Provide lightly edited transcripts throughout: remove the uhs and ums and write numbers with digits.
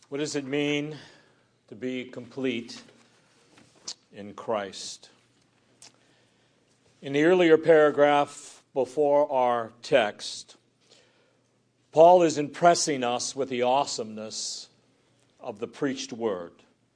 What does it mean to be complete in Christ? In the earlier paragraph before our text, Paul is impressing us with the awesomeness of the preached word.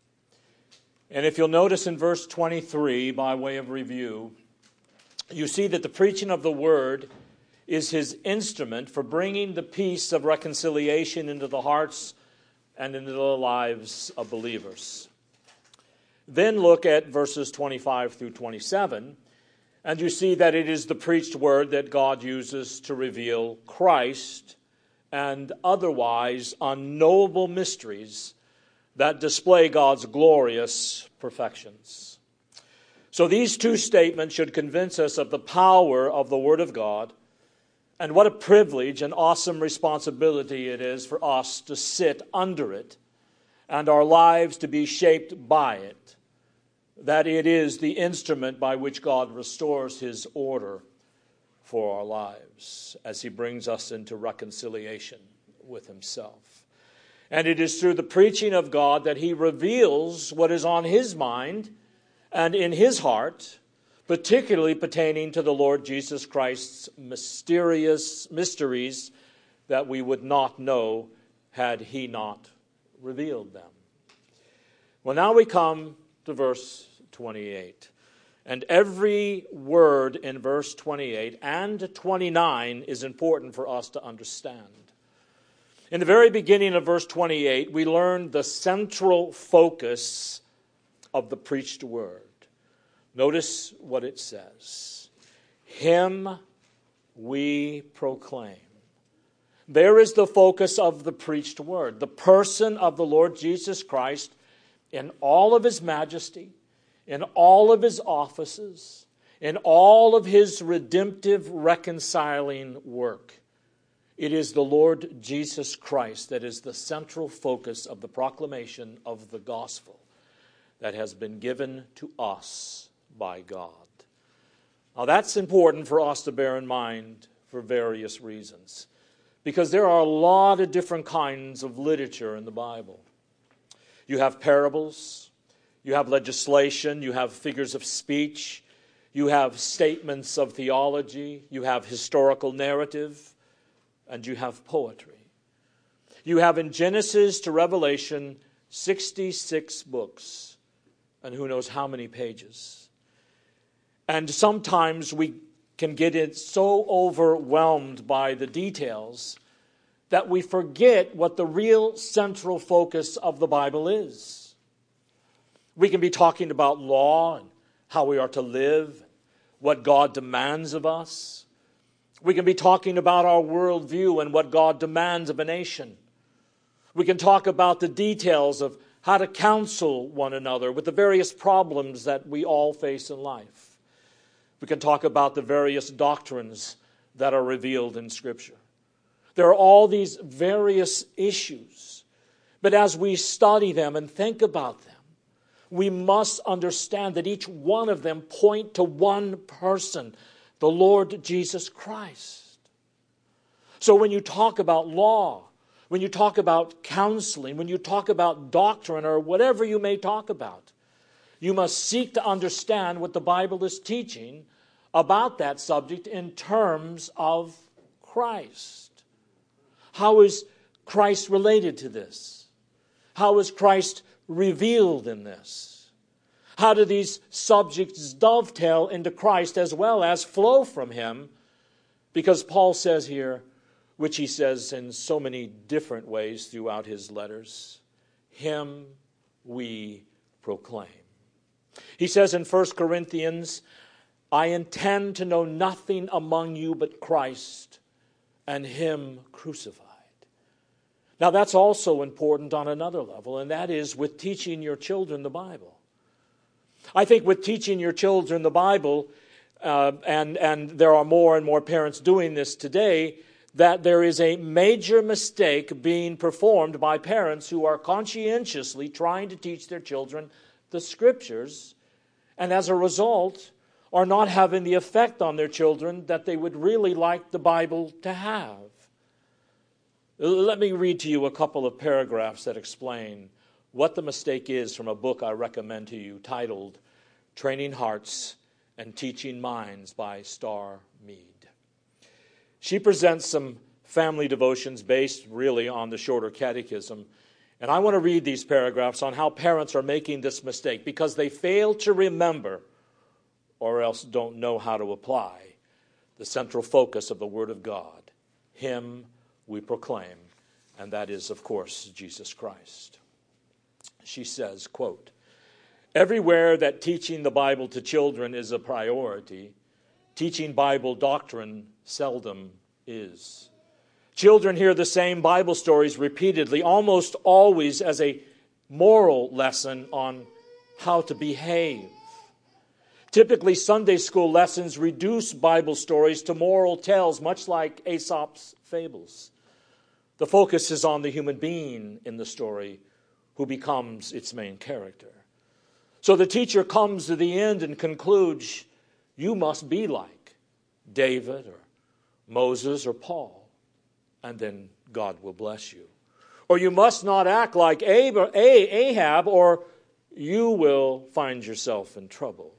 And if you'll notice in verse 23, by way of review, you see that the preaching of the word is his instrument for bringing the peace of reconciliation into the hearts and into the lives of believers. Then look at verses 25 through 27, and you see that it is the preached word that God uses to reveal Christ and otherwise unknowable mysteries that display God's glorious perfections. So these two statements should convince us of the power of the Word of God and what a privilege and awesome responsibility it is for us to sit under it and our lives to be shaped by it, that it is the instrument by which God restores His order for our lives as He brings us into reconciliation with Himself. And it is through the preaching of God that He reveals what is on His mind and in His heart, particularly pertaining to the Lord Jesus Christ's mysterious mysteries that we would not know had He not revealed them. Well, now we come to verse 28. And every word in verse 28 and 29 is important for us to understand. In the very beginning of verse 28, we learn the central focus of the preached word. Notice what it says. Him we proclaim. There is the focus of the preached word, the person of the Lord Jesus Christ in all of His majesty, in all of His offices, in all of His redemptive reconciling work. It is the Lord Jesus Christ that is the central focus of the proclamation of the gospel that has been given to us by God. Now that's important for us to bear in mind for various reasons, because there are a lot of different kinds of literature in the Bible. You have parables, you have legislation, you have figures of speech, you have statements of theology, you have historical narrative, and you have poetry. You have in Genesis to Revelation 66 books, and who knows how many pages. And sometimes we can get so overwhelmed by the details that we forget what the real central focus of the Bible is. We can be talking about law and how we are to live, what God demands of us. We can be talking about our worldview and what God demands of a nation. We can talk about the details of how to counsel one another with the various problems that we all face in life. We can talk about the various doctrines that are revealed in Scripture. There are all these various issues. But as we study them and think about them, we must understand that each one of them point to one person, the Lord Jesus Christ. So when you talk about law, when you talk about counseling, when you talk about doctrine or whatever you may talk about, you must seek to understand what the Bible is teaching about that subject in terms of Christ. How is Christ related to this? How is Christ revealed in this? How do these subjects dovetail into Christ as well as flow from Him? Because Paul says here, which he says in so many different ways throughout his letters, Him we proclaim. He says in 1 Corinthians, I intend to know nothing among you but Christ and Him crucified. Now that's also important on another level, and that is with teaching your children the Bible. I think with teaching your children the Bible, and there are more and more parents doing this today, that there is a major mistake being performed by parents who are conscientiously trying to teach their children the Scriptures, and as a result are not having the effect on their children that they would really like the Bible to have. Let me read to you a couple of paragraphs that explain what the mistake is from a book I recommend to you titled Training Hearts and Teaching Minds by Star Mead. She presents some family devotions based really on the shorter catechism. And I want to read these paragraphs on how parents are making this mistake because they fail to remember or else don't know how to apply the central focus of the Word of God. Him we proclaim, and that is, of course, Jesus Christ. She says, quote, "Everywhere that teaching the Bible to children is a priority, teaching Bible doctrine seldom is. Children hear the same Bible stories repeatedly, almost always as a moral lesson on how to behave. Typically, Sunday school lessons reduce Bible stories to moral tales, much like Aesop's fables. The focus is on the human being in the story who becomes its main character. So the teacher comes to the end and concludes, you must be like David or Moses or Paul. And then God will bless you. Or you must not act like Ahab, or you will find yourself in trouble."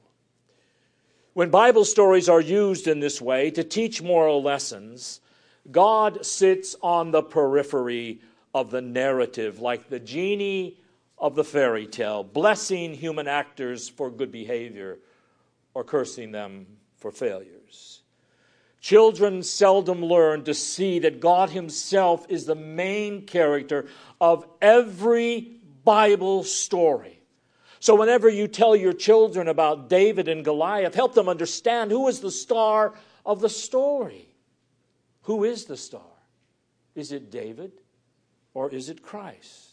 When Bible stories are used in this way to teach moral lessons, God sits on the periphery of the narrative, like the genie of the fairy tale, blessing human actors for good behavior or cursing them for failures. Children seldom learn to see that God Himself is the main character of every Bible story. So whenever you tell your children about David and Goliath, help them understand who is the star of the story. Who is the star? Is it David or is it Christ?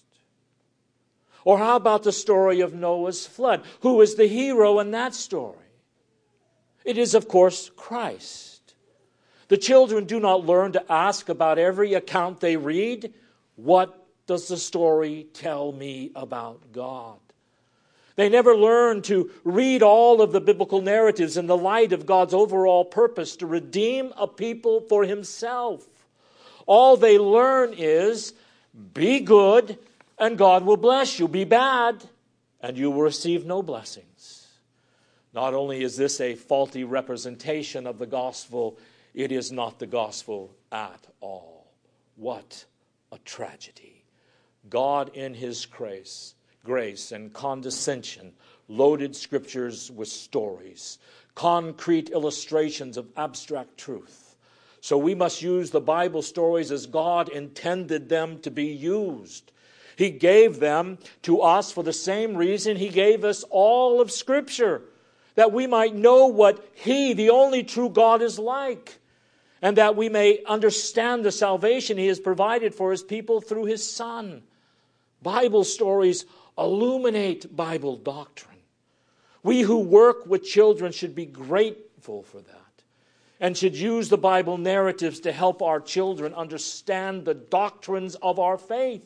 Or how about the story of Noah's flood? Who is the hero in that story? It is, of course, Christ. The children do not learn to ask about every account they read, what does the story tell me about God? They never learn to read all of the biblical narratives in the light of God's overall purpose to redeem a people for Himself. All they learn is, be good and God will bless you. Be bad and you will receive no blessings. Not only is this a faulty representation of the gospel, it is not the gospel at all. What a tragedy. God in His grace and condescension loaded scriptures with stories, concrete illustrations of abstract truth. So we must use the Bible stories as God intended them to be used. He gave them to us for the same reason He gave us all of Scripture, that we might know what He, the only true God, is like, and that we may understand the salvation He has provided for His people through His Son. Bible stories illuminate Bible doctrine. We who work with children should be grateful for that and should use the Bible narratives to help our children understand the doctrines of our faith.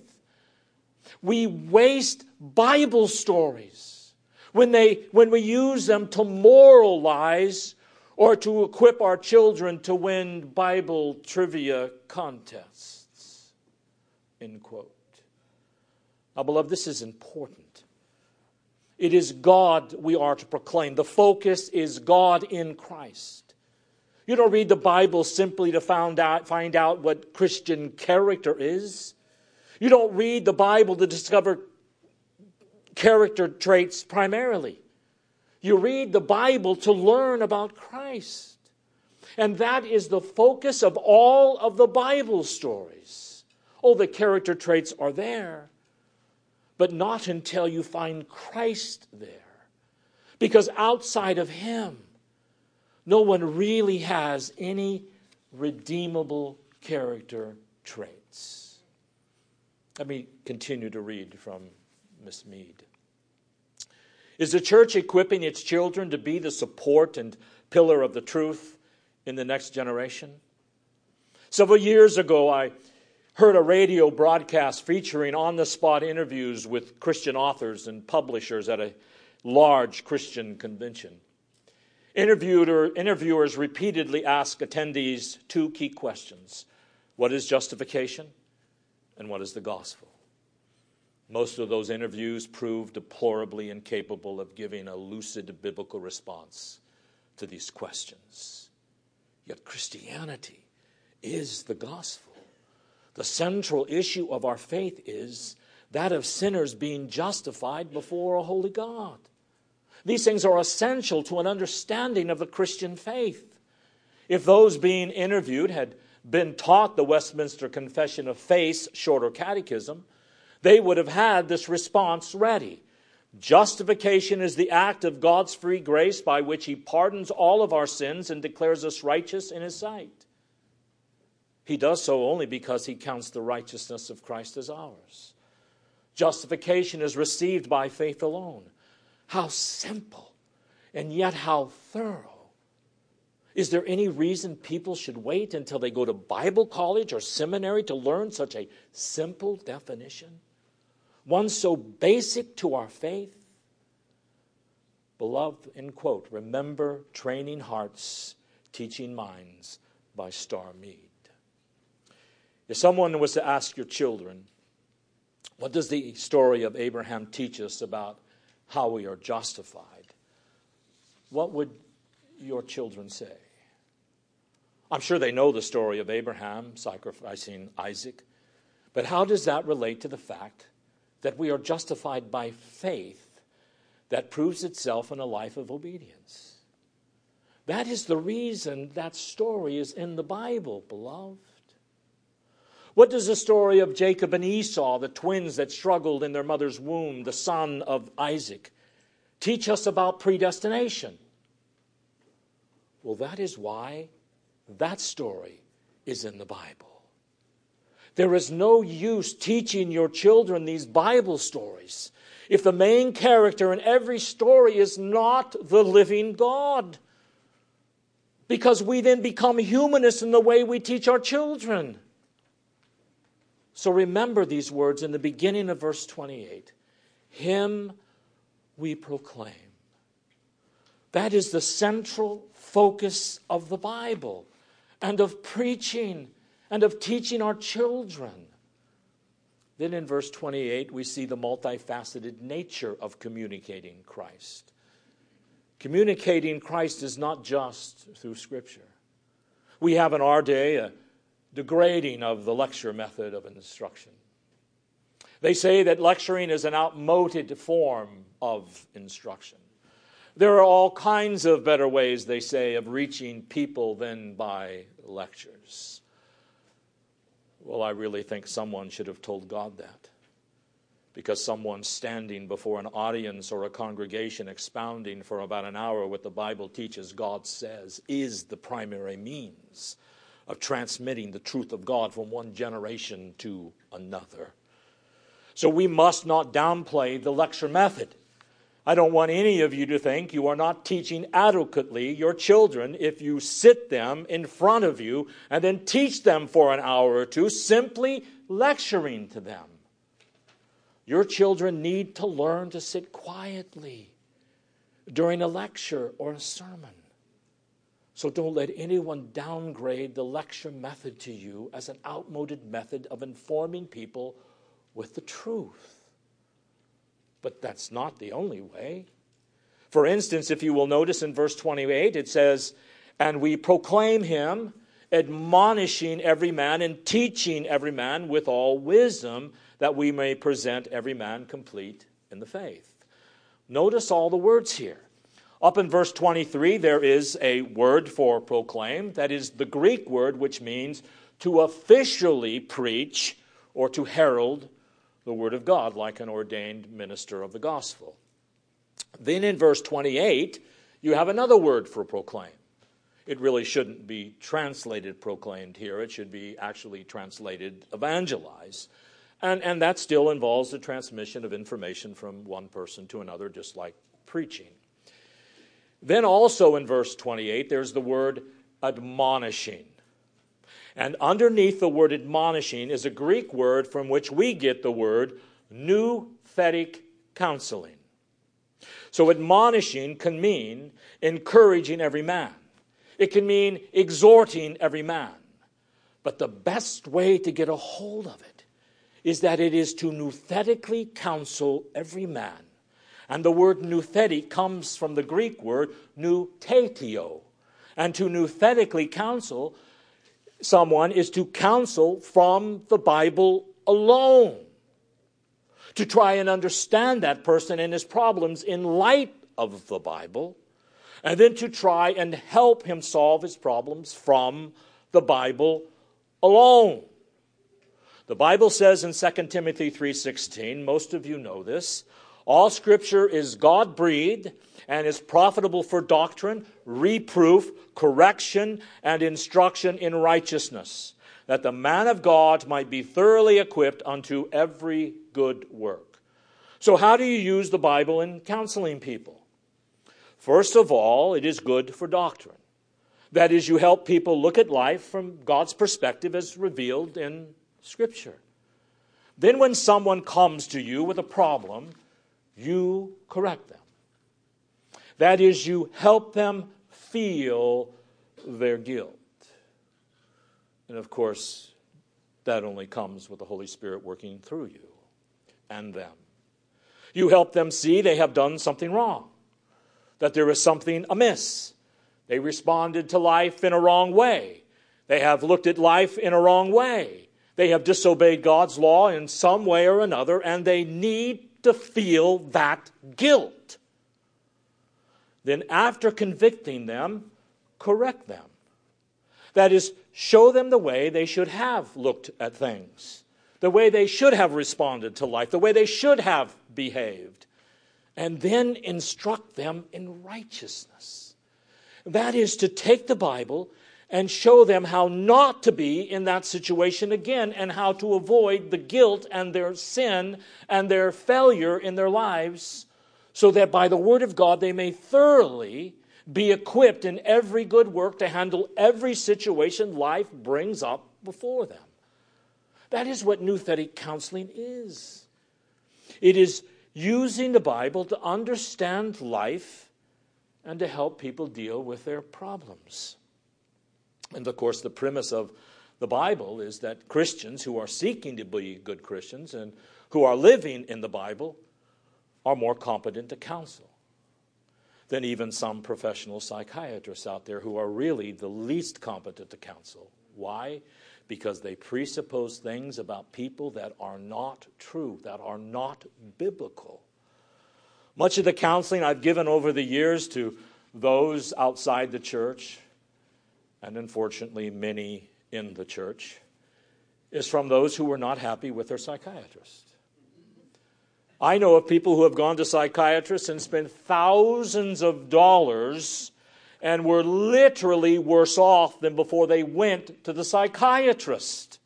We waste Bible stories when we use them to moralize or to equip our children to win Bible trivia contests. End quote. Now, beloved, this is important. It is God we are to proclaim. The focus is God in Christ. You don't read the Bible simply to find out what Christian character is. You don't read the Bible to discover character traits primarily. You read the Bible to learn about Christ. And that is the focus of all of the Bible stories. Oh, the character traits are there, but not until you find Christ there. Because outside of Him, no one really has any redeemable character traits. Let me continue to read from Miss Mead. Is the church equipping its children to be the support and pillar of the truth in the next generation? Several years ago, I heard a radio broadcast featuring on-the-spot interviews with Christian authors and publishers at a large Christian convention. Interviewers repeatedly asked attendees two key questions. What is justification? and what is the gospel? Most of those interviews proved deplorably incapable of giving a lucid biblical response to these questions. Yet Christianity is the gospel. The central issue of our faith is that of sinners being justified before a holy God. These things are essential to an understanding of the Christian faith. If those being interviewed had been taught the Westminster Confession of Faith's shorter catechism, they would have had this response ready. Justification is the act of God's free grace by which He pardons all of our sins and declares us righteous in His sight. He does so only because He counts the righteousness of Christ as ours. Justification is received by faith alone. How simple and yet how thorough. Is there any reason people should wait until they go to Bible college or seminary to learn such a simple definition? One so basic to our faith? Beloved, end quote, remember Training Hearts, Teaching Minds by Starr Mead. If someone was to ask your children, what does the story of Abraham teach us about how we are justified? What would your children say? I'm sure they know the story of Abraham sacrificing Isaac, but how does that relate to the fact that we are justified by faith that proves itself in a life of obedience? That is the reason that story is in the Bible, beloved. What does the story of Jacob and Esau, the twins that struggled in their mother's womb, the son of Isaac, teach us about predestination? Well, that is why that story is in the Bible. There is no use teaching your children these Bible stories if the main character in every story is not the living God. Because we then become humanists in the way we teach our children. So remember these words in the beginning of verse 28. Him we proclaim. That is the central focus of the Bible and of preaching and of teaching our children. Then in verse 28, we see the multifaceted nature of communicating Christ. Communicating Christ is not just through Scripture. We have in our day a degrading of the lecture method of instruction. They say that lecturing is an outmoded form of instruction. There are all kinds of better ways, they say, of reaching people than by lectures. Well, I really think someone should have told God that. Because someone standing before an audience or a congregation expounding for about an hour what the Bible teaches God says is the primary means of transmitting the truth of God from one generation to another. So we must not downplay the lecture method. I don't want any of you to think you are not teaching adequately your children if you sit them in front of you and then teach them for an hour or two, simply lecturing to them. Your children need to learn to sit quietly during a lecture or a sermon. So don't let anyone downgrade the lecture method to you as an outmoded method of informing people with the truth. But that's not the only way. For instance, if you will notice in verse 28, it says, and we proclaim him, admonishing every man and teaching every man with all wisdom, that we may present every man complete in the faith. Notice all the words here. Up in verse 23, there is a word for proclaim. That is the Greek word which means to officially preach or to herald the word of God, like an ordained minister of the gospel. Then in verse 28, you have another word for proclaim. It really shouldn't be translated proclaimed here. It should be actually translated evangelize. And that still involves the transmission of information from one person to another, just like preaching. Then also in verse 28, there's the word admonishing. And underneath the word admonishing is a Greek word from which we get the word nouthetic counseling. So admonishing can mean encouraging every man. It can mean exhorting every man. But the best way to get a hold of it is that it is to nouthetically counsel every man. And the word nouthetic comes from the Greek word noutetio. And to nouthetically counsel someone is to counsel from the Bible alone. To try and understand that person and his problems in light of the Bible. And then to try and help him solve his problems from the Bible alone. The Bible says in 2 Timothy 3:16, most of you know this, all Scripture is God-breathed and is profitable for doctrine, reproof, correction, and instruction in righteousness, that the man of God might be thoroughly equipped unto every good work. So how do you use the Bible in counseling people? First of all, it is good for doctrine. That is, you help people look at life from God's perspective as revealed in Scripture. Then when someone comes to you with a problem, you correct them. That is, you help them feel their guilt. And of course, that only comes with the Holy Spirit working through you and them. You help them see they have done something wrong, that there is something amiss. They responded to life in a wrong way. They have looked at life in a wrong way. They have disobeyed God's law in some way or another, and they need to feel that guilt. Then after convicting them, correct them. That is, show them the way they should have looked at things, the way they should have responded to life, the way they should have behaved, and then instruct them in righteousness. That is to take the Bible and show them how not to be in that situation again and how to avoid the guilt and their sin and their failure in their lives, so that by the Word of God they may thoroughly be equipped in every good work to handle every situation life brings up before them. That is what nouthetic counseling is. It is using the Bible to understand life and to help people deal with their problems. And of course, the premise of the Bible is that Christians who are seeking to be good Christians and who are living in the Bible are more competent to counsel than even some professional psychiatrists out there who are really the least competent to counsel. Why? Because they presuppose things about people that are not true, that are not biblical. Much of the counseling I've given over the years to those outside the church, and unfortunately many in the church, is from those who were not happy with their psychiatrist. I know of people who have gone to psychiatrists and spent thousands of dollars and were literally worse off than before they went to the psychiatrist.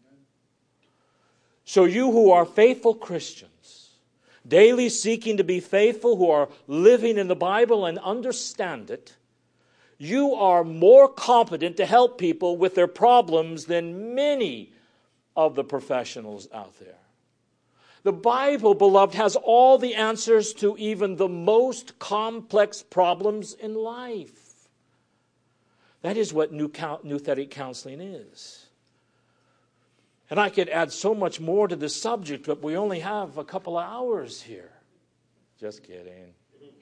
So you who are faithful Christians, daily seeking to be faithful, who are living in the Bible and understand it, you are more competent to help people with their problems than many of the professionals out there. The Bible, beloved, has all the answers to even the most complex problems in life. That is what nouthetic counseling is. And I could add so much more to this subject, but we only have a couple of hours here. Just kidding.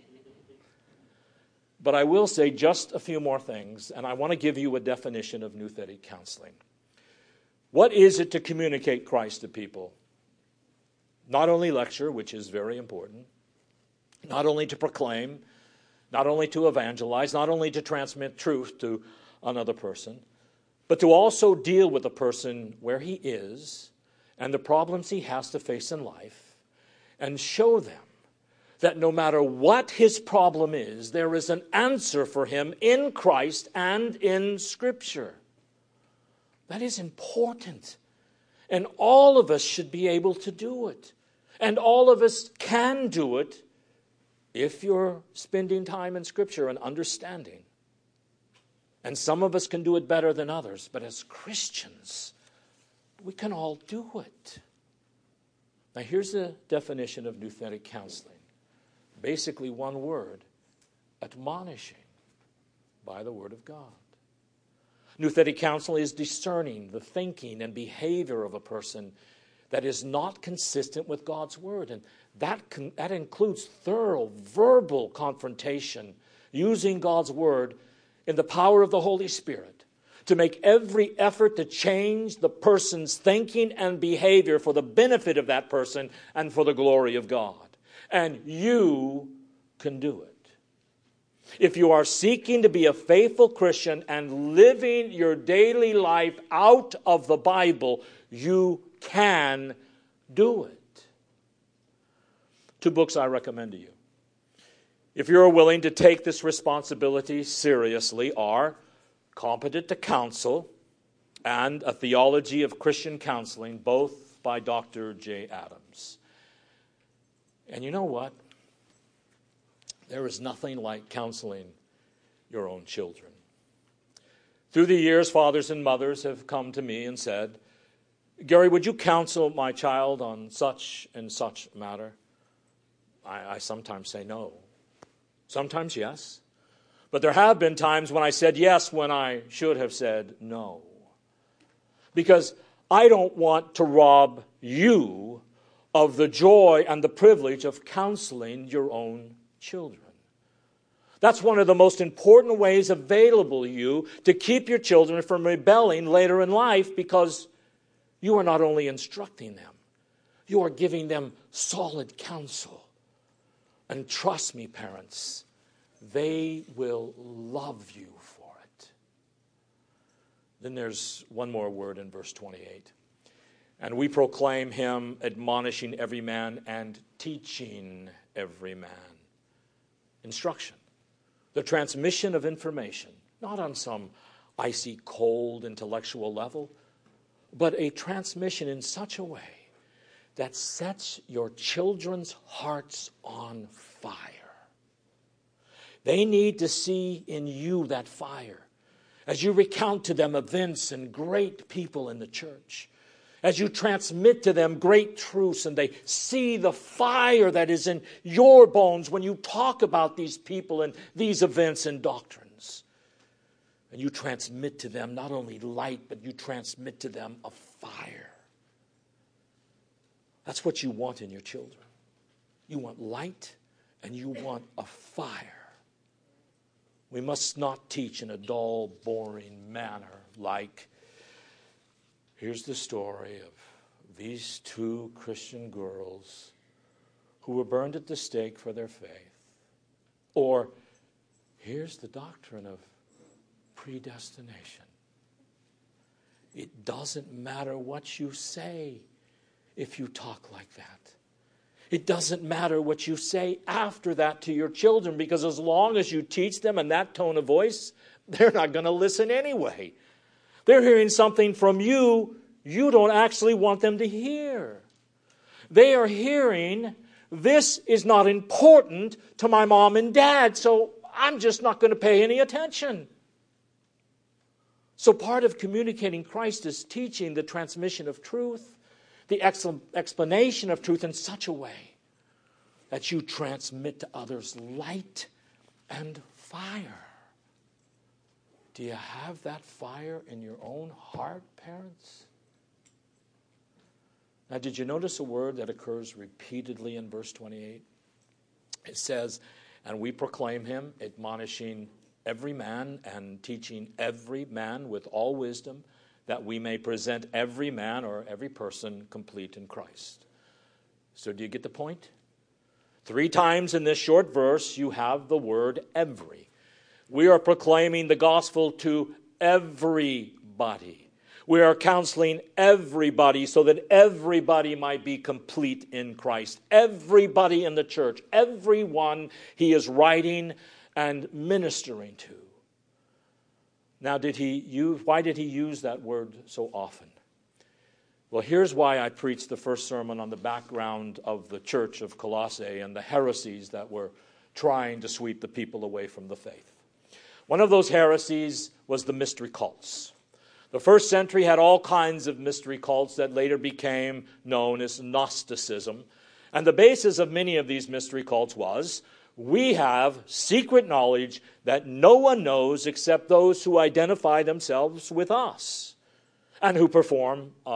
But I will say just a few more things, and I want to give you a definition of nouthetic counseling. What is it to communicate Christ to people? Not only lecture, which is very important, not only to proclaim, not only to evangelize, not only to transmit truth to another person, but to also deal with the person where he is and the problems he has to face in life and show them that no matter what his problem is, there is an answer for him in Christ and in Scripture. That is important. And all of us should be able to do it. And all of us can do it if you're spending time in Scripture and understanding. And some of us can do it better than others. But as Christians, we can all do it. Now here's the definition of nouthetic counseling. Basically one word: admonishing by the Word of God. Nouthetic counseling is discerning the thinking and behavior of a person that is not consistent with God's word. And that includes thorough verbal confrontation using God's word in the power of the Holy Spirit to make every effort to change the person's thinking and behavior for the benefit of that person and for the glory of God. And you can do it. If you are seeking to be a faithful Christian and living your daily life out of the Bible, you can do it. 2 books I recommend to you, if you're willing to take this responsibility seriously, are Competent to Counsel and A Theology of Christian Counseling, both by Dr. J. Adams. And you know what? There is nothing like counseling your own children. Through the years, fathers and mothers have come to me and said, Gary, would you counsel my child on such and such matter? I sometimes say no. Sometimes yes. But there have been times when I said yes when I should have said no. Because I don't want to rob you of the joy and the privilege of counseling your own children. That's one of the most important ways available to you to keep your children from rebelling later in life, because you are not only instructing them, you are giving them solid counsel. And trust me, parents, they will love you for it. Then there's one more word in verse 28. And we proclaim him, admonishing every man and teaching every man. Instruction. The transmission of information, not on some icy cold intellectual level, but a transmission in such a way that sets your children's hearts on fire. They need to see in you that fire as you recount to them events and great people in the church, as you transmit to them great truths, and they see the fire that is in your bones when you talk about these people and these events and doctrines. And you transmit to them not only light, but you transmit to them a fire. That's what you want in your children. You want light and you want a fire. We must not teach in a dull, boring manner like, here's the story of these 2 Christian girls who were burned at the stake for their faith. Or, here's the doctrine of predestination. It doesn't matter what you say if you talk like that. It doesn't matter what you say after that to your children, because as long as you teach them in that tone of voice, they're not going to listen anyway. They're hearing something from you don't actually want them to hear. They are hearing, this is not important to my mom and dad, so I'm just not going to pay any attention. So part of communicating Christ is teaching the transmission of truth, the explanation of truth in such a way that you transmit to others light and fire. Do you have that fire in your own heart, parents? Now, did you notice a word that occurs repeatedly in verse 28? It says, and we proclaim him, admonishing every man and teaching every man with all wisdom, that we may present every man or every person complete in Christ. So do you get the point? 3 times in this short verse you have the word every. We are proclaiming the gospel to everybody. We are counseling everybody so that everybody might be complete in Christ. Everybody in the church, everyone he is writing and ministering to. Now, why did he use that word so often? Well, here's why I preached the first sermon on the background of the church of Colossae and the heresies that were trying to sweep the people away from the faith. One of those heresies was the mystery cults. The first century had all kinds of mystery cults that later became known as Gnosticism. And the basis of many of these mystery cults was, we have secret knowledge that no one knows except those who identify themselves with us and who perform of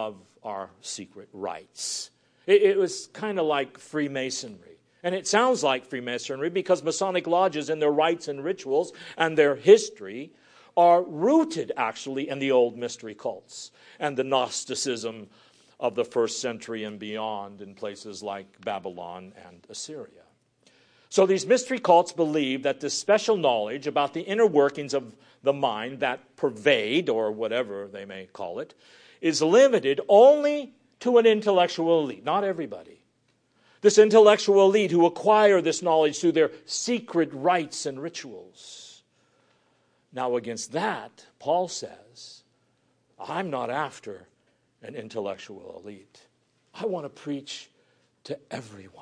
our secret rites. It was kind of like Freemasonry. And it sounds like Freemasonry because Masonic lodges and their rites and rituals and their history are rooted actually in the old mystery cults and the Gnosticism of the first century and beyond in places like Babylon and Assyria. So these mystery cults believe that this special knowledge about the inner workings of the mind that pervade, or whatever they may call it, is limited only to an intellectual elite, not everybody. This intellectual elite who acquire this knowledge through their secret rites and rituals. Now against that, Paul says, I'm not after an intellectual elite. I want to preach to everyone.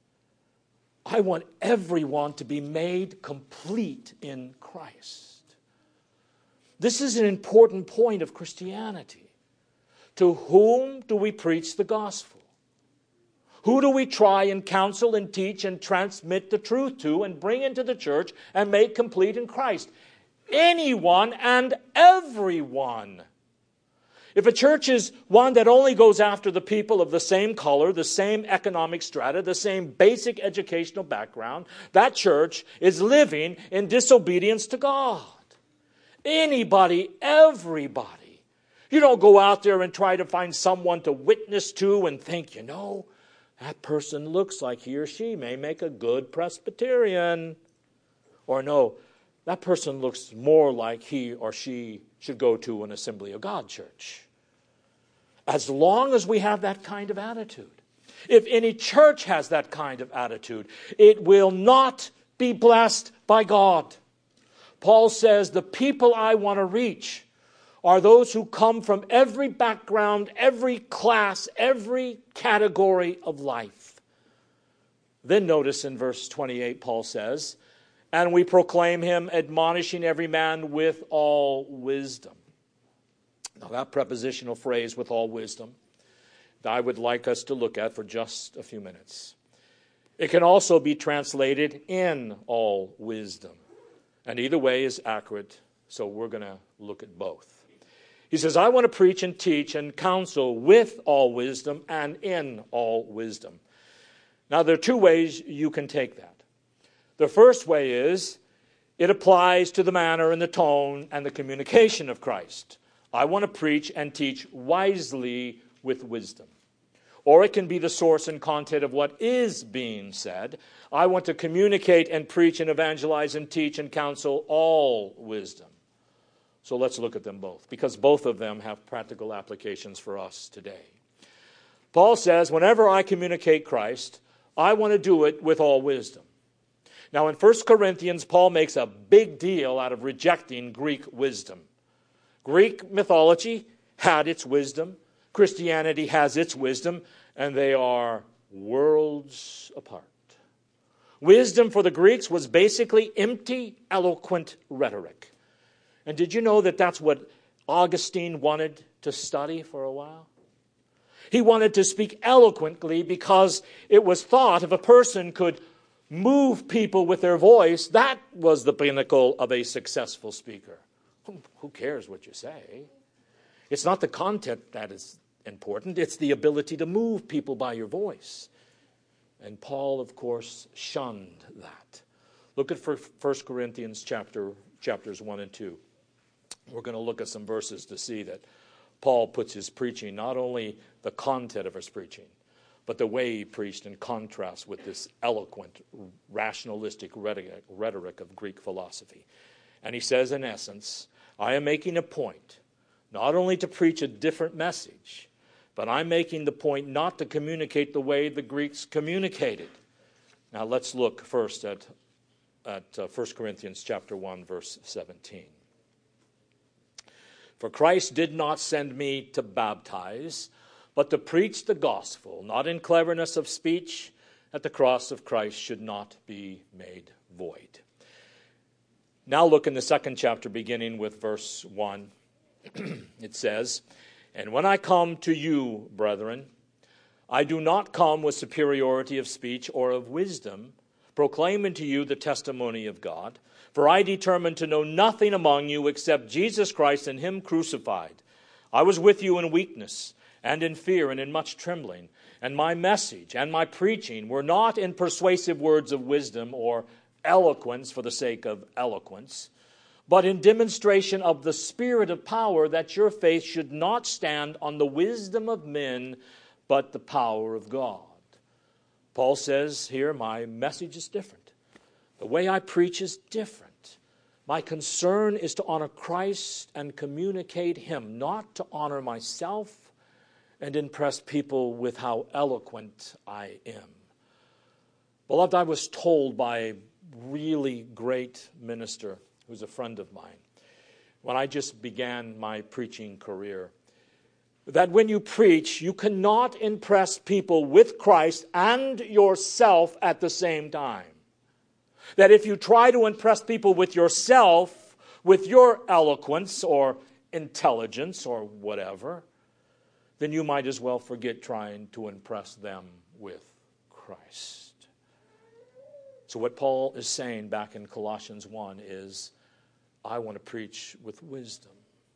I want everyone to be made complete in Christ. This is an important point of Christianity. To whom do we preach the gospel? Who do we try and counsel and teach and transmit the truth to and bring into the church and make complete in Christ? Anyone and everyone. If a church is one that only goes after the people of the same color, the same economic strata, the same basic educational background, that church is living in disobedience to God. Anybody, everybody. You don't go out there and try to find someone to witness to and think, that person looks like he or she may make a good Presbyterian. Or no, that person looks more like he or she should go to an Assembly of God church. As long as we have that kind of attitude, if any church has that kind of attitude, it will not be blessed by God. Paul says the people I want to reach are those who come from every background, every class, every category of life. Then notice in verse 28, Paul says, and we proclaim him, admonishing every man with all wisdom. Now that prepositional phrase, with all wisdom, I would like us to look at for just a few minutes. It can also be translated in all wisdom. And either way is accurate, so we're going to look at both. He says, I want to preach and teach and counsel with all wisdom and in all wisdom. Now there are two ways you can take that. The first way is it applies to the manner and the tone and the communication of Christ. I want to preach and teach wisely with wisdom. Or it can be the source and content of what is being said. I want to communicate and preach and evangelize and teach and counsel all wisdom. So let's look at them both, because both of them have practical applications for us today. Paul says, whenever I communicate Christ, I want to do it with all wisdom. Now in 1 Corinthians, Paul makes a big deal out of rejecting Greek wisdom. Greek mythology had its wisdom. Christianity has its wisdom, and they are worlds apart. Wisdom for the Greeks was basically empty, eloquent rhetoric. And did you know that that's what Augustine wanted to study for a while? He wanted to speak eloquently because it was thought if a person could move people with their voice, that was the pinnacle of a successful speaker. Who cares what you say? It's not the content that is important. It's the ability to move people by your voice. And Paul, of course, shunned that. Look at 1 Corinthians chapters 1 and 2. We're going to look at some verses to see that Paul puts his preaching, not only the content of his preaching, but the way he preached in contrast with this eloquent, rationalistic rhetoric of Greek philosophy. And he says, in essence, I am making a point not only to preach a different message, but I'm making the point not to communicate the way the Greeks communicated. Now let's look first at 1 Corinthians chapter 1, verse 17. For Christ did not send me to baptize, but to preach the gospel, not in cleverness of speech, that the cross of Christ should not be made void. Now look in the second chapter, beginning with verse 1. It says, and when I come to you, brethren, I do not come with superiority of speech or of wisdom, proclaiming to you the testimony of God. For I determined to know nothing among you except Jesus Christ and him crucified. I was with you in weakness and in fear and in much trembling. And my message and my preaching were not in persuasive words of wisdom or eloquence for the sake of eloquence, but in demonstration of the Spirit of power, that your faith should not stand on the wisdom of men, but the power of God. Paul says here, my message is different. The way I preach is different. My concern is to honor Christ and communicate Him, not to honor myself and impress people with how eloquent I am. Beloved, I was told by a really great minister who's a friend of mine, when I just began my preaching career, that when you preach, you cannot impress people with Christ and yourself at the same time. That if you try to impress people with yourself, with your eloquence or intelligence or whatever, then you might as well forget trying to impress them with Christ. So what Paul is saying back in Colossians 1 is, I want to preach with wisdom.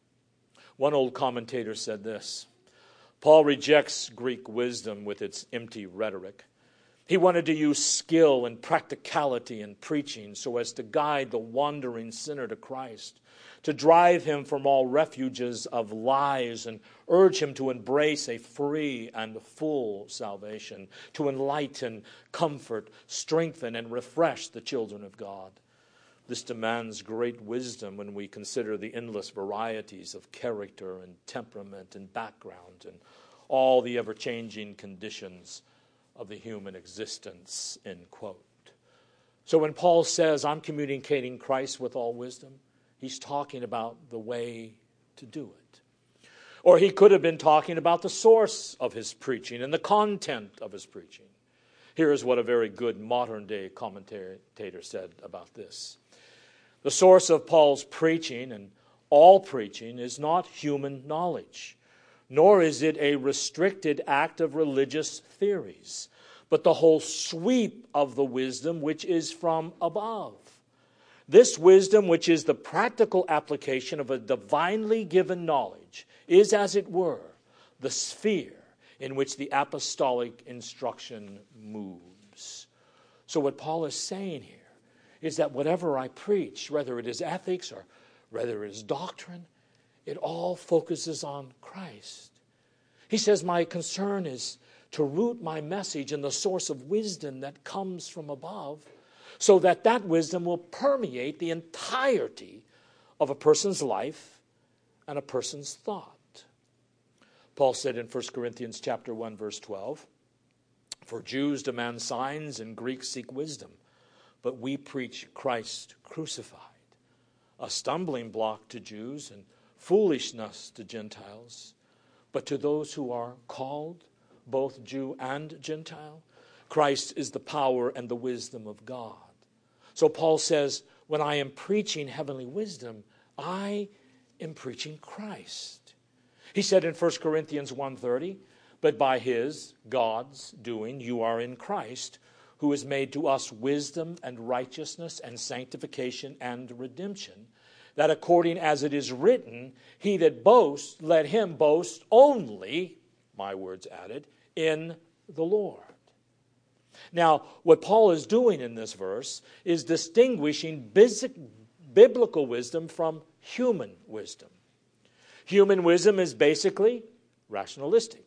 One old commentator said this: Paul rejects Greek wisdom with its empty rhetoric. He wanted to use skill and practicality in preaching so as to guide the wandering sinner to Christ, to drive him from all refuges of lies and urge him to embrace a free and full salvation, to enlighten, comfort, strengthen, and refresh the children of God. This demands great wisdom when we consider the endless varieties of character and temperament and background and all the ever-changing conditions of the human existence, end quote. So when Paul says, I'm communicating Christ with all wisdom, he's talking about the way to do it. Or he could have been talking about the source of his preaching and the content of his preaching. Here is what a very good modern-day commentator said about this. The source of Paul's preaching, and all preaching, is not human knowledge, nor is it a restricted act of religious theories, but the whole sweep of the wisdom which is from above. This wisdom, which is the practical application of a divinely given knowledge, is, as it were, the sphere in which the apostolic instruction moves. So what Paul is saying here is that whatever I preach, whether it is ethics or whether it is doctrine, it all focuses on Christ. He says, my concern is to root my message in the source of wisdom that comes from above, so that that wisdom will permeate the entirety of a person's life and a person's thought. Paul said in 1 Corinthians chapter 1, verse 12, for Jews demand signs and Greeks seek wisdom, but we preach Christ crucified, a stumbling block to Jews and foolishness to Gentiles. But to those who are called, both Jew and Gentile, Christ is the power and the wisdom of God. So Paul says, when I am preaching heavenly wisdom, I am preaching Christ. He said in 1 Corinthians 1:30, but by his, God's, doing, you are in Christ, who is made to us wisdom and righteousness and sanctification and redemption, that according as it is written, he that boasts, let him boast only, my words added, in the Lord. Now, what Paul is doing in this verse is distinguishing biblical wisdom from human wisdom. Human wisdom is basically rationalistic.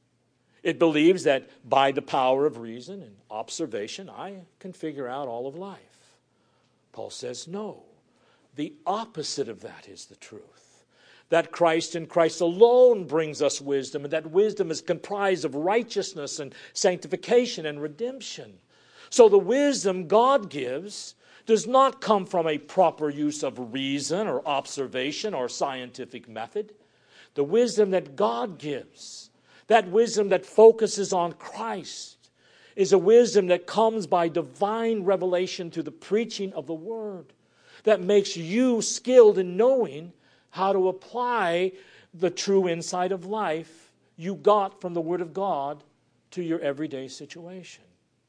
It believes that by the power of reason and observation, I can figure out all of life. Paul says, no. The opposite of that is the truth. That Christ and Christ alone brings us wisdom, and that wisdom is comprised of righteousness and sanctification and redemption. So the wisdom God gives does not come from a proper use of reason or observation or scientific method. The wisdom that God gives, that wisdom that focuses on Christ, is a wisdom that comes by divine revelation through the preaching of the Word, that makes you skilled in knowing how to apply the true insight of life you got from the Word of God to your everyday situation.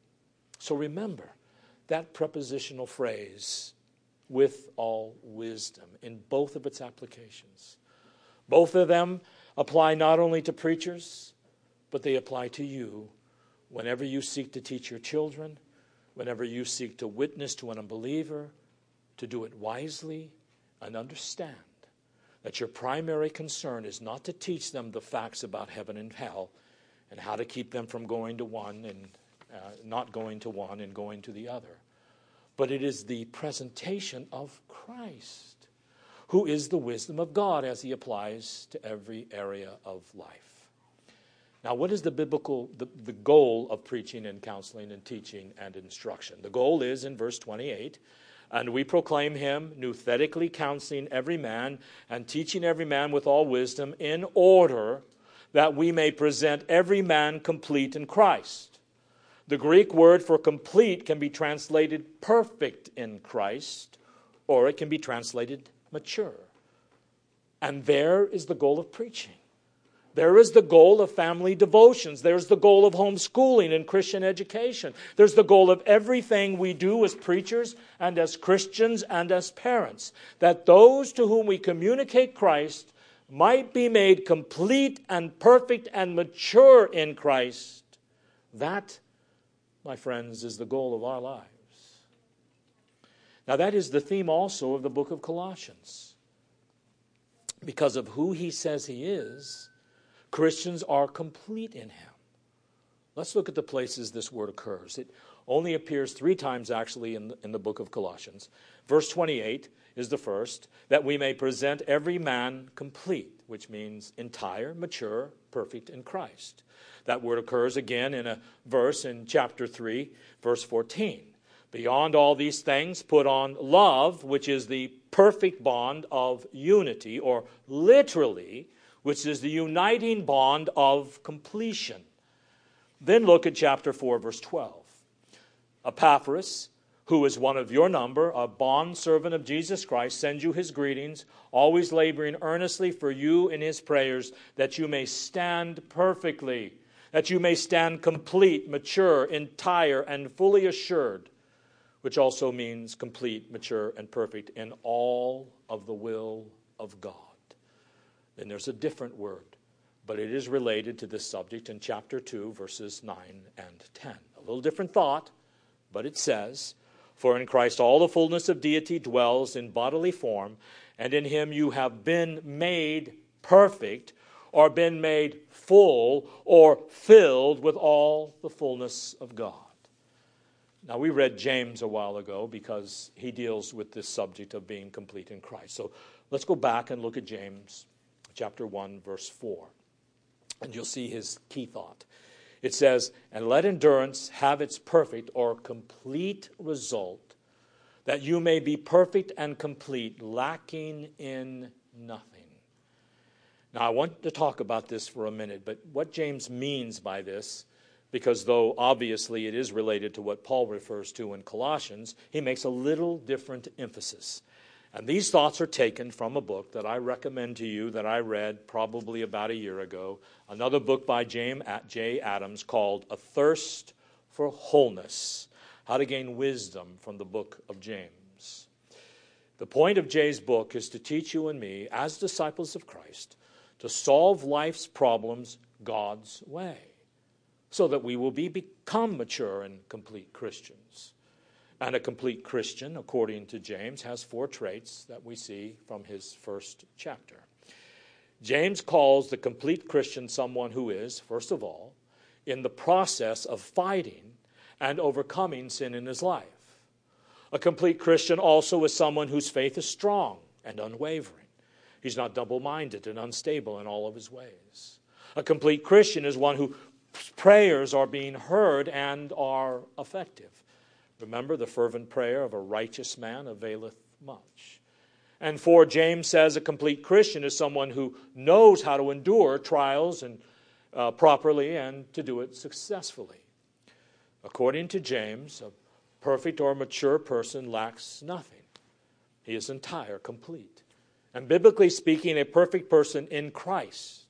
So remember that prepositional phrase, with all wisdom, in both of its applications. Both of them apply not only to preachers, but they apply to you whenever you seek to teach your children, whenever you seek to witness to an unbeliever, to do it wisely and understand that your primary concern is not to teach them the facts about heaven and hell and how to keep them from going to one and not going to one and going to the other. But it is the presentation of Christ, who is the wisdom of God as he applies to every area of life. Now, what is the goal of preaching and counseling and teaching and instruction? The goal is in verse 28, and we proclaim him, nouthetically counseling every man and teaching every man with all wisdom, in order that we may present every man complete in Christ. The Greek word for complete can be translated perfect in Christ, or it can be translated mature. And there is the goal of preaching. There is the goal of family devotions. There's the goal of homeschooling and Christian education. There's the goal of everything we do as preachers and as Christians and as parents, that those to whom we communicate Christ might be made complete and perfect and mature in Christ. That, my friends, is the goal of our lives. Now, that is the theme also of the book of Colossians. Because of who he says he is, Christians are complete in him. Let's look at the places this word occurs. It only appears 3 times actually in the book of Colossians. Verse 28 is the first, that we may present every man complete, which means entire, mature, perfect in Christ. That word occurs again in a verse in chapter 3, verse 14. Beyond all these things, put on love, which is the perfect bond of unity, or literally, which is the uniting bond of completion. Then look at chapter 4, verse 12. Epaphras, who is one of your number, a bondservant of Jesus Christ, sends you his greetings, always laboring earnestly for you in his prayers, that you may stand perfectly, that you may stand complete, mature, entire, and fully assured, which also means complete, mature, and perfect in all of the will of God. Then there's a different word, but it is related to this subject in chapter 2, verses 9 and 10. A little different thought, but it says, for in Christ all the fullness of deity dwells in bodily form, and in him you have been made perfect, or been made full, or filled with all the fullness of God. Now, we read James a while ago because he deals with this subject of being complete in Christ. So let's go back and look at James chapter 1, verse 4. And you'll see his key thought. It says, and let endurance have its perfect or complete result, that you may be perfect and complete, lacking in nothing. Now, I want to talk about this for a minute, but what James means by this, because though obviously it is related to what Paul refers to in Colossians, he makes a little different emphasis. And these thoughts are taken from a book that I recommend to you that I read probably about a year ago, another book by J. Adams called A Thirst for Wholeness, How to Gain Wisdom from the Book of James. The point of Jay's book is to teach you and me, as disciples of Christ, to solve life's problems God's way, so that we will become mature and complete Christians. And a complete Christian, according to James, has 4 traits that we see from his first chapter. James calls the complete Christian someone who is, first of all, in the process of fighting and overcoming sin in his life. A complete Christian also is someone whose faith is strong and unwavering. He's not double-minded and unstable in all of his ways. A complete Christian is one whose prayers are being heard and are effective. Remember, the fervent prayer of a righteous man availeth much. And for James says a complete Christian is someone who knows how to endure trials and properly and to do it successfully. According to James, a perfect or mature person lacks nothing. He is entire, complete. And biblically speaking, a perfect person in Christ.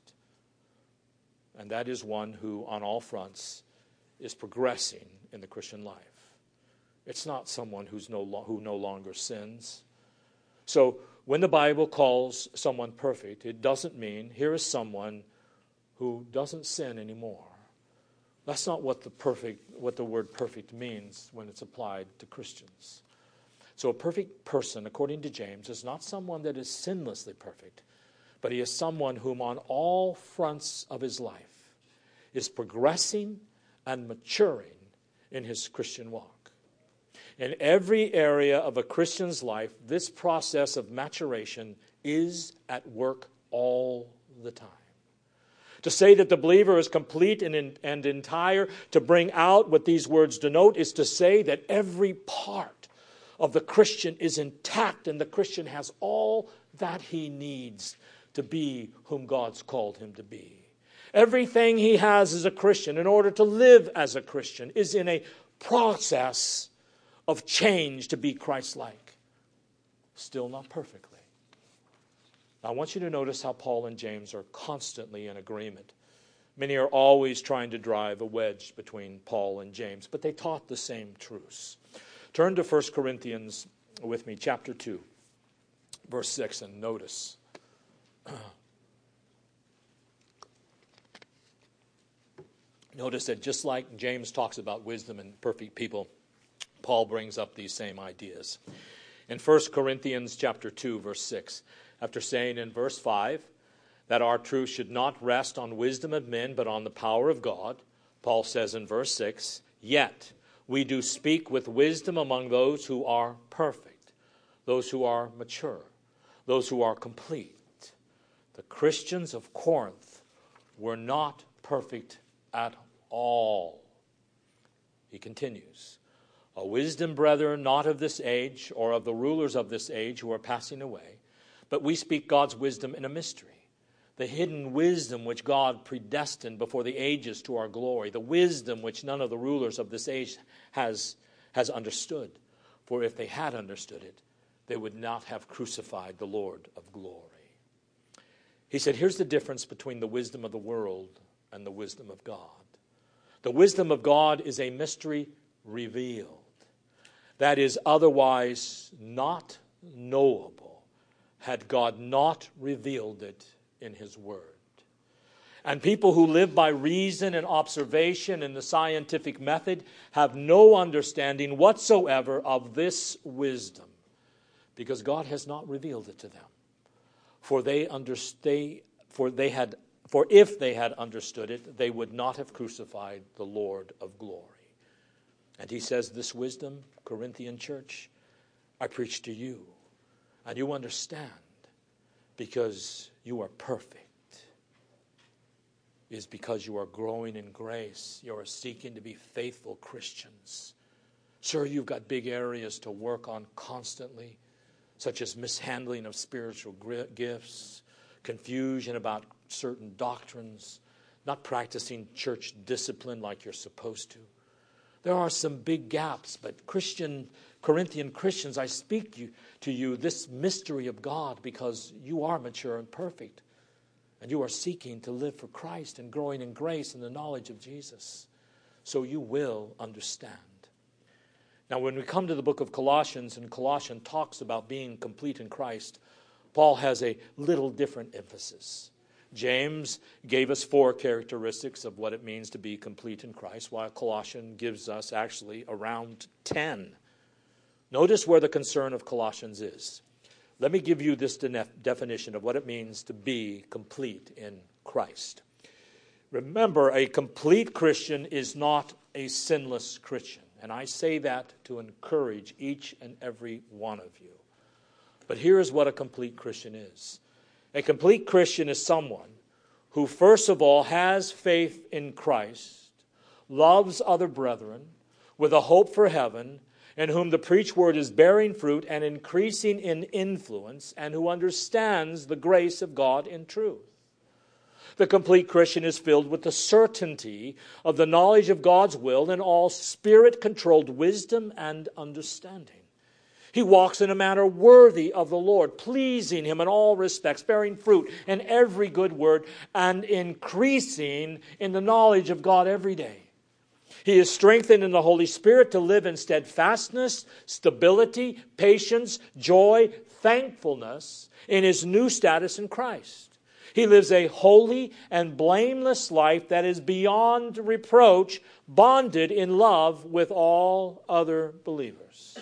And that is one who, on all fronts, is progressing in the Christian life. It's not someone who no longer sins. So when the Bible calls someone perfect, it doesn't mean here is someone who doesn't sin anymore. That's not what the word perfect means when it's applied to Christians. So a perfect person, according to James, is not someone that is sinlessly perfect, but he is someone whom on all fronts of his life is progressing and maturing in his Christian walk. In every area of a Christian's life, this process of maturation is at work all the time. To say that the believer is complete and entire, to bring out what these words denote, is to say that every part of the Christian is intact and the Christian has all that he needs to be whom God's called him to be. Everything he has as a Christian in order to live as a Christian is in a process of change to be Christ-like. Still not perfectly. Now, I want you to notice how Paul and James are constantly in agreement. Many are always trying to drive a wedge between Paul and James, but they taught the same truths. Turn to 1 Corinthians with me, chapter 2, verse 6, and notice. Notice that just like James talks about wisdom and perfect people, Paul brings up these same ideas. In 1 Corinthians chapter 2, verse 6, after saying in verse 5 that our truth should not rest on wisdom of men, but on the power of God, Paul says in verse 6, yet we do speak with wisdom among those who are perfect, those who are mature, those who are complete. The Christians of Corinth were not perfect at all. He continues, a wisdom, brethren, not of this age or of the rulers of this age who are passing away, but we speak God's wisdom in a mystery, the hidden wisdom which God predestined before the ages to our glory, the wisdom which none of the rulers of this age has understood. For if they had understood it, they would not have crucified the Lord of glory. He said, here's the difference between the wisdom of the world and the wisdom of God. The wisdom of God is a mystery revealed that is otherwise not knowable had God not revealed it in his word. And people who live by reason and observation and the scientific method have no understanding whatsoever of this wisdom, because God has not revealed it to them. For if they had understood it, they would not have crucified the Lord of glory. And he says, this wisdom, Corinthian church, I preach to you. And you understand because you are perfect. It is because you are growing in grace. You are seeking to be faithful Christians. Sure, you've got big areas to work on constantly, such as mishandling of spiritual gifts, confusion about certain doctrines, not practicing church discipline like you're supposed to. There are some big gaps, but Corinthian Christians, I speak to you this mystery of God because you are mature and perfect, and you are seeking to live for Christ and growing in grace and the knowledge of Jesus. So you will understand. Now, when we come to the book of Colossians, and Colossians talks about being complete in Christ, Paul has a little different emphasis. James gave us 4 characteristics of what it means to be complete in Christ, while Colossians gives us actually around 10. Notice where the concern of Colossians is. Let me give you this definition of what it means to be complete in Christ. Remember, a complete Christian is not a sinless Christian. And I say that to encourage each and every one of you. But here is what a complete Christian is. A complete Christian is someone who, first of all, has faith in Christ, loves other brethren, with a hope for heaven, in whom the preached word is bearing fruit and increasing in influence, and who understands the grace of God in truth. The complete Christian is filled with the certainty of the knowledge of God's will in all spirit-controlled wisdom and understanding. He walks in a manner worthy of the Lord, pleasing him in all respects, bearing fruit in every good word, and increasing in the knowledge of God every day. He is strengthened in the Holy Spirit to live in steadfastness, stability, patience, joy, thankfulness in his new status in Christ. He lives a holy and blameless life that is beyond reproach, bonded in love with all other believers.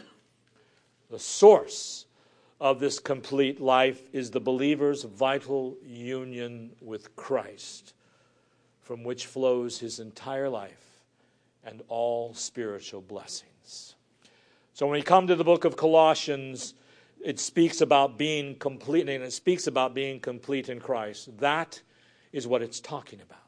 The source of this complete life is the believer's vital union with Christ, from which flows his entire life and all spiritual blessings. So when we come to the book of Colossians, it speaks about being complete, and it speaks about being complete in Christ. That is what it's talking about.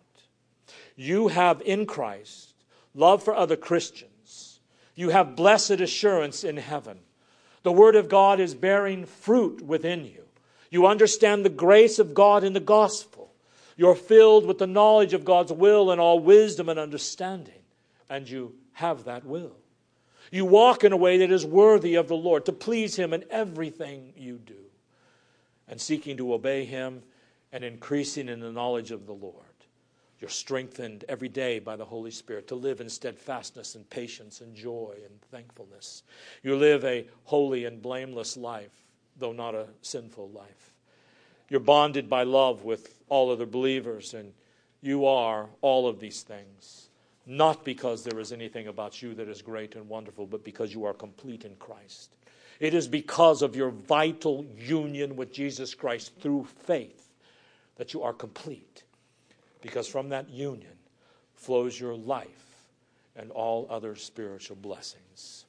You have in Christ love for other Christians. You have blessed assurance in heaven. The Word of God is bearing fruit within you. You understand the grace of God in the gospel. You're filled with the knowledge of God's will and all wisdom and understanding. And you have that will. You walk in a way that is worthy of the Lord, to please Him in everything you do, and seeking to obey Him and increasing in the knowledge of the Lord. You're strengthened every day by the Holy Spirit to live in steadfastness and patience and joy and thankfulness. You live a holy and blameless life, though not a sinful life. You're bonded by love with all other believers, and you are all of these things. Not because there is anything about you that is great and wonderful, but because you are complete in Christ. It is because of your vital union with Jesus Christ through faith that you are complete. Because from that union flows your life and all other spiritual blessings.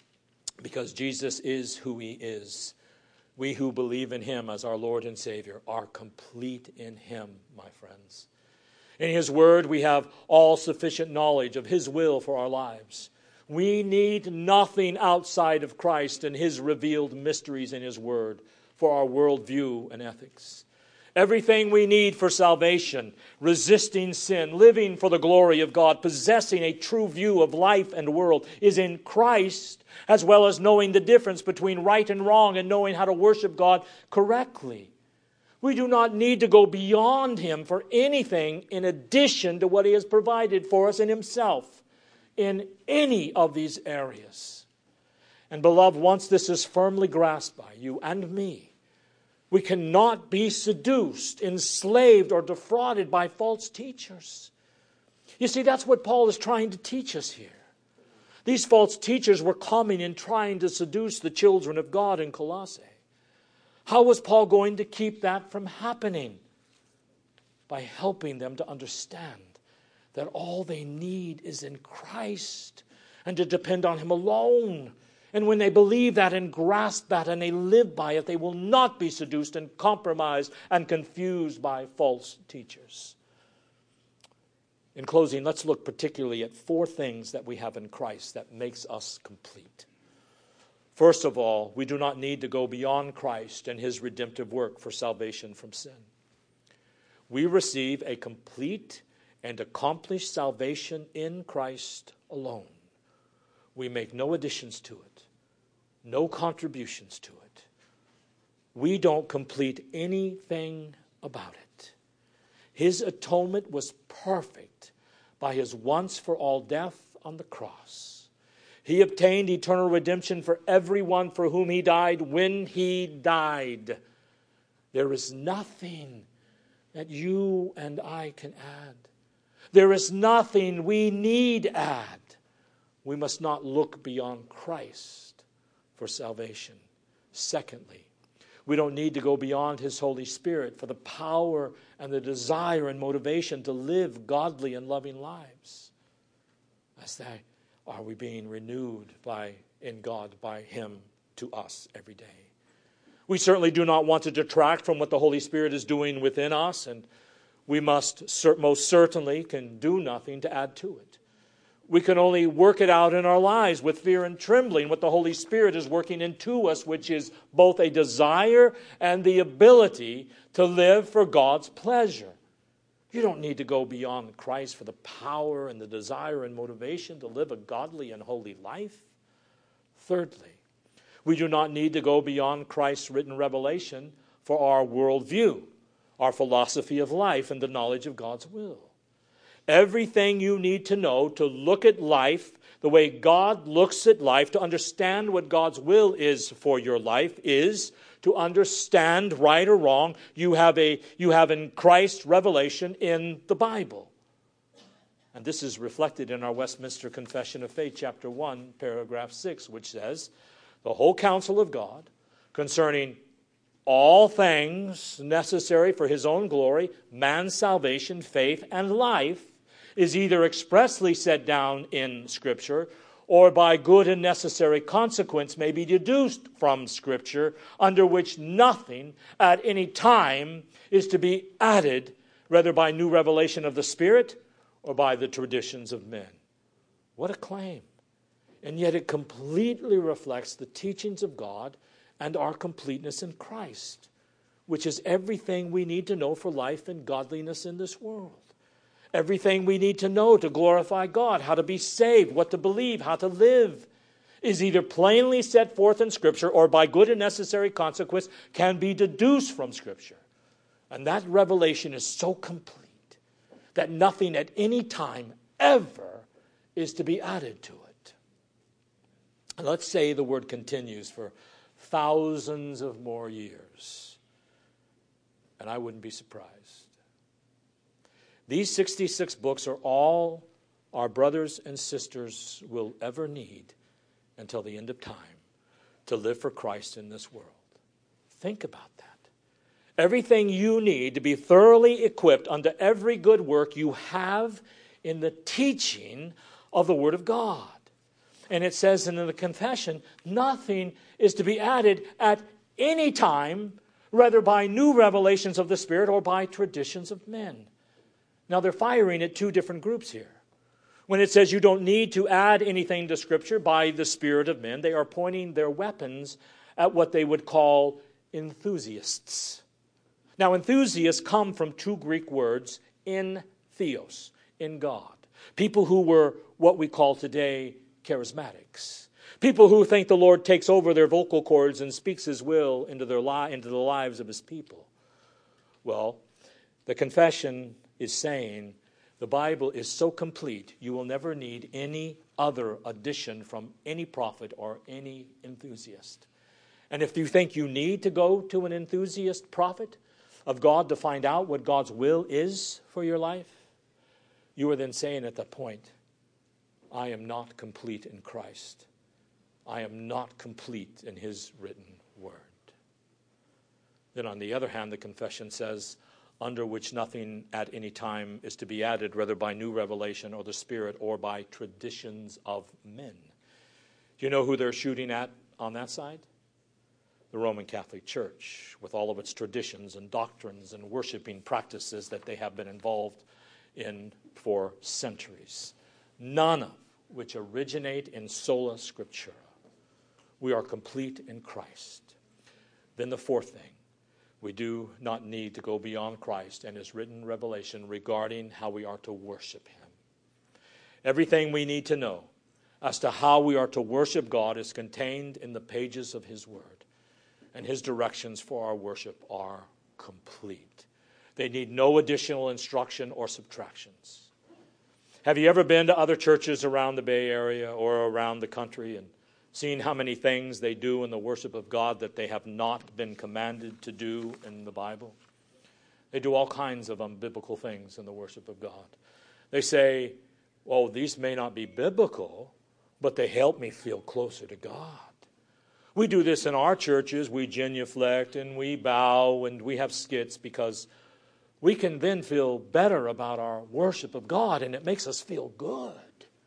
Because Jesus is who He is, we who believe in Him as our Lord and Savior are complete in Him, my friends. In His Word, we have all sufficient knowledge of His will for our lives. We need nothing outside of Christ and His revealed mysteries in His Word for our worldview and ethics. Everything we need for salvation, resisting sin, living for the glory of God, possessing a true view of life and world, is in Christ, as well as knowing the difference between right and wrong and knowing how to worship God correctly. We do not need to go beyond Him for anything in addition to what He has provided for us in Himself in any of these areas. And beloved, once this is firmly grasped by you and me, we cannot be seduced, enslaved, or defrauded by false teachers. You see, that's what Paul is trying to teach us here. These false teachers were coming and trying to seduce the children of God in Colossae. How was Paul going to keep that from happening? By helping them to understand that all they need is in Christ and to depend on Him alone. And when they believe that and grasp that and they live by it, they will not be seduced and compromised and confused by false teachers. In closing, let's look particularly at 4 things that we have in Christ that makes us complete. First of all, we do not need to go beyond Christ and His redemptive work for salvation from sin. We receive a complete and accomplished salvation in Christ alone. We make no additions to it, no contributions to it. We don't complete anything about it. His atonement was perfect by His once-for-all death on the cross. He obtained eternal redemption for everyone for whom He died when He died. There is nothing that you and I can add. There is nothing we need add. We must not look beyond Christ for salvation. Secondly, we don't need to go beyond His Holy Spirit for the power and the desire and motivation to live godly and loving lives. As they are we being renewed in God by Him to us every day. We certainly do not want to detract from what the Holy Spirit is doing within us, and we most certainly can do nothing to add to it. We can only work it out in our lives with fear and trembling what the Holy Spirit is working into us, which is both a desire and the ability to live for God's pleasure. You don't need to go beyond Christ for the power and the desire and motivation to live a godly and holy life. Thirdly, we do not need to go beyond Christ's written revelation for our worldview, our philosophy of life, and the knowledge of God's will. Everything you need to know to look at life the way God looks at life, to understand what God's will is for your life, is to understand right or wrong. You have in Christ revelation in the Bible. And this is reflected in our Westminster Confession of Faith, chapter 1, paragraph 6, which says, the whole counsel of God concerning all things necessary for his own glory, man's salvation, faith, and life is either expressly set down in Scripture or by good and necessary consequence may be deduced from Scripture, under which nothing at any time is to be added, whether by new revelation of the Spirit or by the traditions of men. What a claim. And yet it completely reflects the teachings of God and our completeness in Christ, which is everything we need to know for life and godliness in this world. Everything we need to know to glorify God, how to be saved, what to believe, how to live, is either plainly set forth in Scripture or by good and necessary consequence can be deduced from Scripture. And that revelation is so complete that nothing at any time ever is to be added to it. And let's say the word continues for thousands of more years, and I wouldn't be surprised. These 66 books are all our brothers and sisters will ever need until the end of time to live for Christ in this world. Think about that. Everything you need to be thoroughly equipped unto every good work you have in the teaching of the Word of God. And it says in the confession, nothing is to be added at any time, whether by new revelations of the Spirit or by traditions of men. Now they're firing at two different groups here. When it says you don't need to add anything to Scripture by the Spirit of men, they are pointing their weapons at what they would call enthusiasts. Now enthusiasts come from two Greek words, in theos, in God. People who were what we call today charismatics. People who think the Lord takes over their vocal cords and speaks His will into the lives of His people. Well, the confession is saying the Bible is so complete, you will never need any other addition from any prophet or any enthusiast. And if you think you need to go to an enthusiast prophet of God to find out what God's will is for your life, you are then saying at that point, I am not complete in Christ. I am not complete in His written word. Then on the other hand, the confession says, under which nothing at any time is to be added, whether by new revelation or the Spirit or by traditions of men. Do you know who they're shooting at on that side? The Roman Catholic Church, with all of its traditions and doctrines and worshiping practices that they have been involved in for centuries, none of which originate in sola scriptura. We are complete in Christ. Then the fourth thing, we do not need to go beyond Christ and His written revelation regarding how we are to worship Him. Everything we need to know as to how we are to worship God is contained in the pages of His Word. And His directions for our worship are complete. They need no additional instruction or subtractions. Have you ever been to other churches around the Bay Area or around the country and seen how many things they do in the worship of God that they have not been commanded to do in the Bible? They do all kinds of unbiblical things in the worship of God. They say, well, these may not be biblical, but they help me feel closer to God. We do this in our churches. We genuflect and we bow and we have skits because we can then feel better about our worship of God, and it makes us feel good.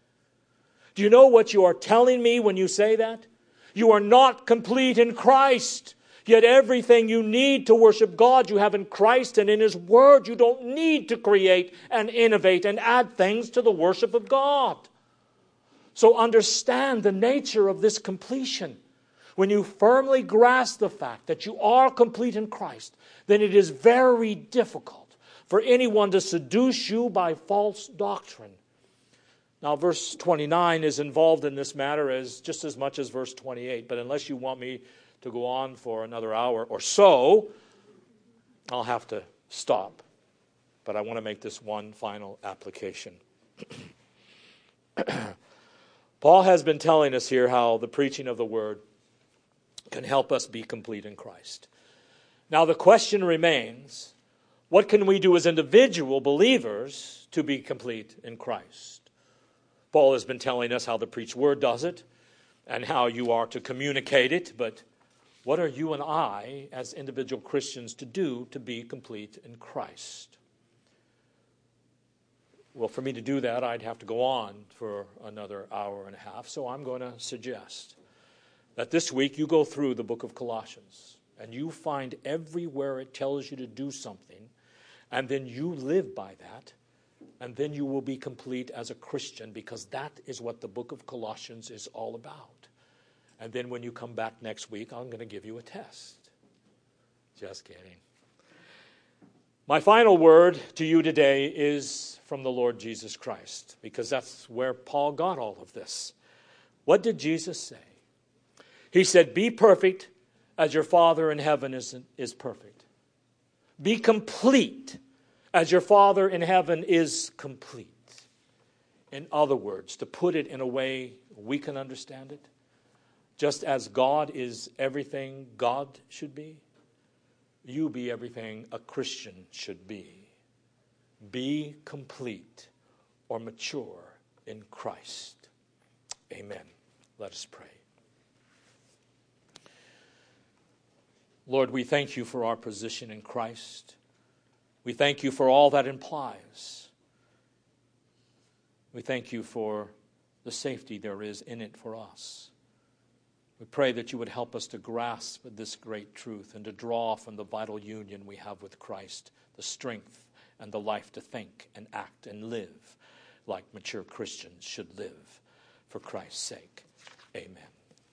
Do you know what you are telling me when you say that? You are not complete in Christ. Yet everything you need to worship God, you have in Christ and in His Word. You don't need to create and innovate and add things to the worship of God. So understand the nature of this completion. When you firmly grasp the fact that you are complete in Christ, then it is very difficult for anyone to seduce you by false doctrine. Now, verse 29 is involved in this matter just as much as verse 28. But unless you want me to go on for another hour or so, I'll have to stop. but I want to make this one final application. Paul has been telling us here how the preaching of the word can help us be complete in Christ. Now the question remains, what can we do as individual believers to be complete in Christ? Paul has been telling us how the preached word does it and how you are to communicate it, but what are you and I as individual Christians to do to be complete in Christ? Well, for me to do that, I'd have to go on for another hour and a half, so I'm going to suggest that this week you go through the book of Colossians and you find everywhere it tells you to do something, and then you live by that, and then you will be complete as a Christian, because that is what the book of Colossians is all about. And then when you come back next week, I'm going to give you a test. Just kidding. My final word to you today is from the Lord Jesus Christ, because that's where Paul got all of this. What did Jesus say? He said, be perfect as your Father in heaven is perfect. Be complete as your Father in heaven is complete. In other words, to put it in a way we can understand it, just as God is everything God should be, you be everything a Christian should be. Be complete or mature in Christ. Amen. Let us pray. Lord, we thank you for our position in Christ. We thank you for all that implies. We thank you for the safety there is in it for us. We pray that you would help us to grasp this great truth and to draw from the vital union we have with Christ the strength and the life to think and act and live like mature Christians should live for Christ's sake. Amen.